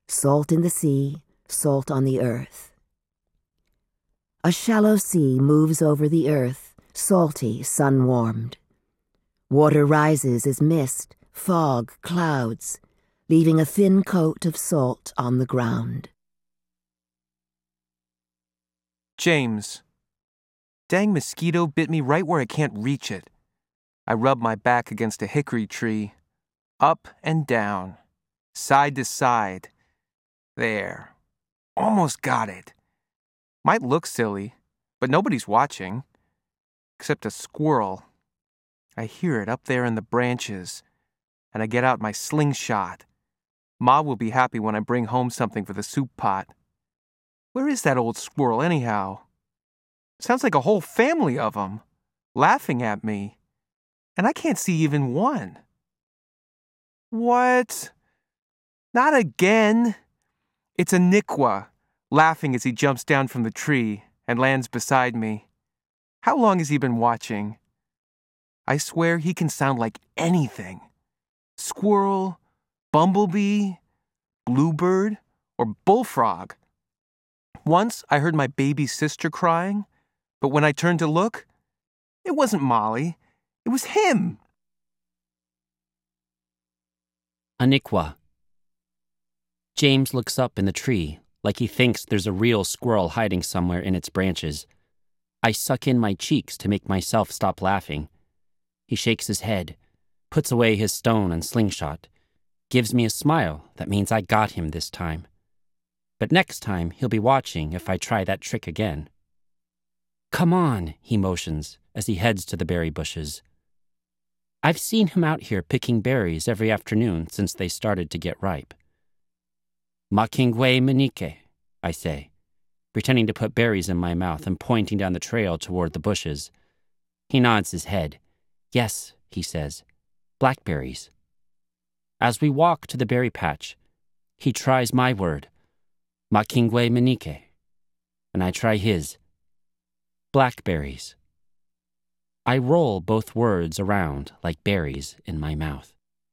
salt in the sea, salt on the earth. A shallow sea moves over the earth, salty, sun-warmed. Water rises as mist, fog, clouds, leaving a thin coat of salt on the ground. James. Dang mosquito bit me right where I can't reach it. I rub my back against a hickory tree. Up and down. Side to side. There. Almost got it. Might look silly, but nobody's watching. Except a squirrel. I hear it up there in the branches, and I get out my slingshot. Ma will be happy when I bring home something for the soup pot. Where is that old squirrel, anyhow? Sounds like a whole family of 'em, laughing at me. And I can't see even one. What? Not again. It's a Nikwa, laughing as he jumps down from the tree and lands beside me. How long has he been watching? I swear he can sound like anything. Squirrel, bumblebee, bluebird, or bullfrog. Once I heard my baby sister crying, but when I turned to look, it wasn't Molly. It was him. Anikwa. James looks up in the tree, like he thinks there's a real squirrel hiding somewhere in its branches. I suck in my cheeks to make myself stop laughing. He shakes his head, puts away his stone and slingshot, gives me a smile that means I got him this time. But next time he'll be watching if I try that trick again. Come on, he motions as he heads to the berry bushes. I've seen him out here picking berries every afternoon since they started to get ripe. Makingwe Manike, I say, pretending to put berries in my mouth and pointing down the trail toward the bushes. He nods his head. Yes, he says, blackberries. As we walk to the berry patch, he tries my word, Makingwe Manike, and I try his, blackberries. I roll both words around like berries in my mouth.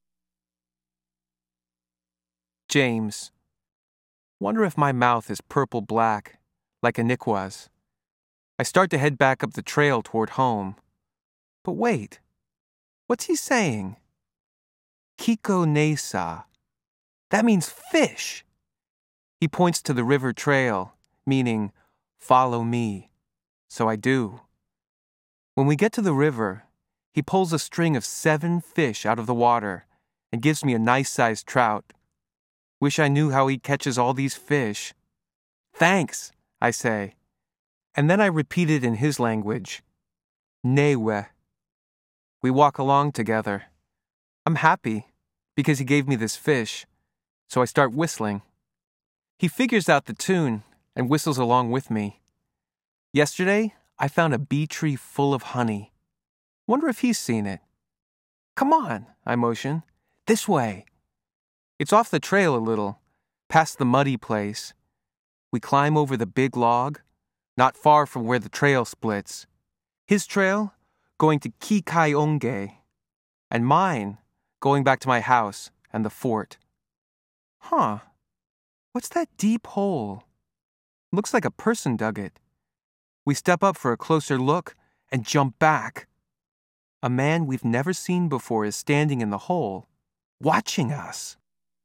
James. Wonder if my mouth is purple-black, like Anikwa's. I start to head back up the trail toward home. But wait, what's he saying? Kiko Nesa. That means fish. He points to the river trail, meaning, follow me. So I do. When we get to the river, he pulls a string of 7 fish out of the water and gives me a nice-sized trout. Wish I knew how he catches all these fish. Thanks, I say. And then I repeat it in his language. Newe. We walk along together. I'm happy because he gave me this fish, so I start whistling. He figures out the tune and whistles along with me. Yesterday, I found a bee tree full of honey. Wonder if he's seen it. Come on, I motion. This way. It's off the trail a little, past the muddy place. We climb over the big log, not far from where the trail splits. His trail going to Kikaionge, and mine going back to my house and the fort. Huh. What's that deep hole? Looks like a person dug it. We step up for a closer look and jump back. A man we've never seen before is standing in the hole, watching us.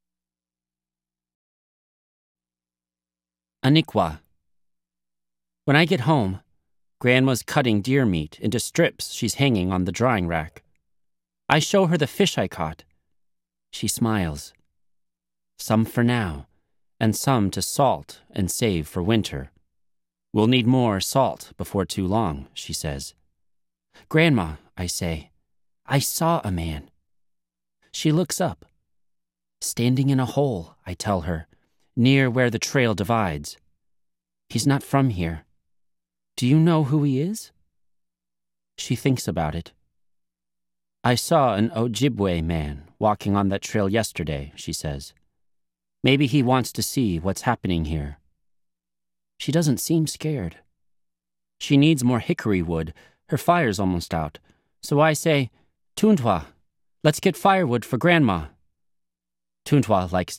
Anikwa. When I get home, Grandma's cutting deer meat into strips she's hanging on the drying rack. I show her the fish I caught. She smiles. Some for now, and some to salt and save for winter. We'll need more salt before too long, she says. Grandma, I say, I saw a man. She looks up. Standing in a hole, I tell her, near where the trail divides. He's not from here. Do you know who he is? She thinks about it. I saw an Ojibwe man walking on that trail yesterday, she says. Maybe he wants to see what's happening here. She doesn't seem scared. She needs more hickory wood. Her fire's almost out. So I say, Tuntwa, let's get firewood for Grandma. Tuntwa likes